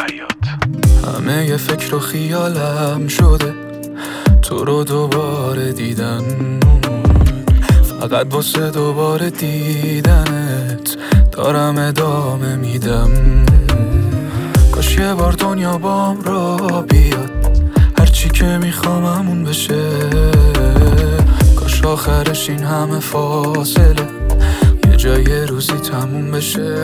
همه یه فکر و خیالم شده تو رو دوباره دیدن، فقط واسه دوباره دیدنت دارم ادامه میدم. کاش یه بار دنیا بام را بیاد، هرچی که میخوام همون بشه. کاش آخرش این همه فاصله یه جای روزی تموم بشه.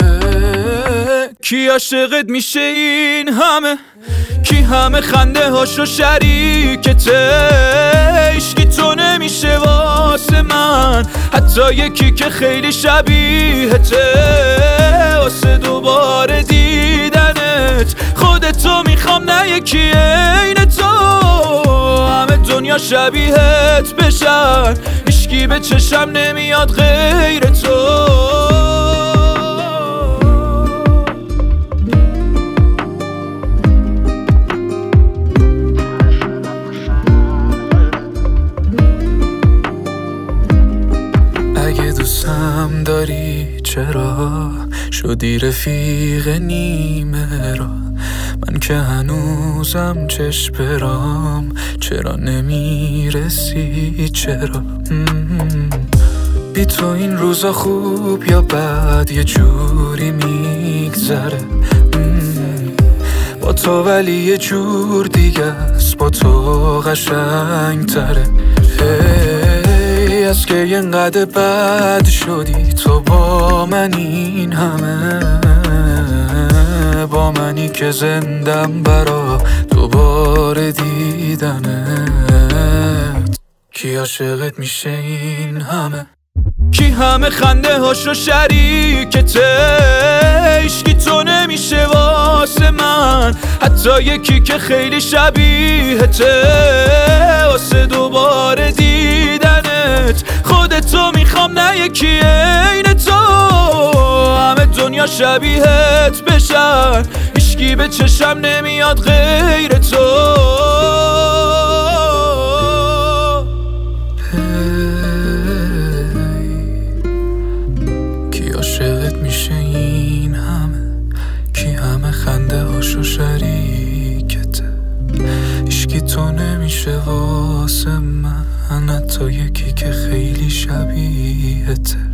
کی عاشقت میشه این همه؟ کی همه خنده هاشو شریکته؟ عشقی تو نمیشه واسه من، حتی یکی که خیلی شبیهته. واسه دوباره دیدنت خودتو میخوام، نه یکی عین تو. همه دنیا شبیهت بشن، عشقی به چشم نمیاد غیر تو. اگه دوستم داری چرا شدی رفیق نیمه را؟ من که هنوزم چشم برام، چرا نمیرسی چرا؟ بی تو این روزا خوب یا بد یه جوری میگذره. با تو ولی یه جور دیگه است، با تو قشنگ تره. از که اینقدر بد شدی تو با من این همه، با منی که زندم برا دوباره دیدنت. کی عاشقت میشه این همه؟ کی همه خنده هاشو شریکته؟ عشقی تو نمیشه واسه من، حتی یکی که خیلی شبیهته. واسه دوباره دیدنت خودتو میخوام، نه یکی عین تو. همه دنیا شبیهت بشن، عشقی به چشم نمیاد غیر تو. عاشقت میشه این همه؟ کی همه خنده هاشو شریکته؟ عشقی تو نمیشه واسه من، حتی یکی که خیلی شبیهته.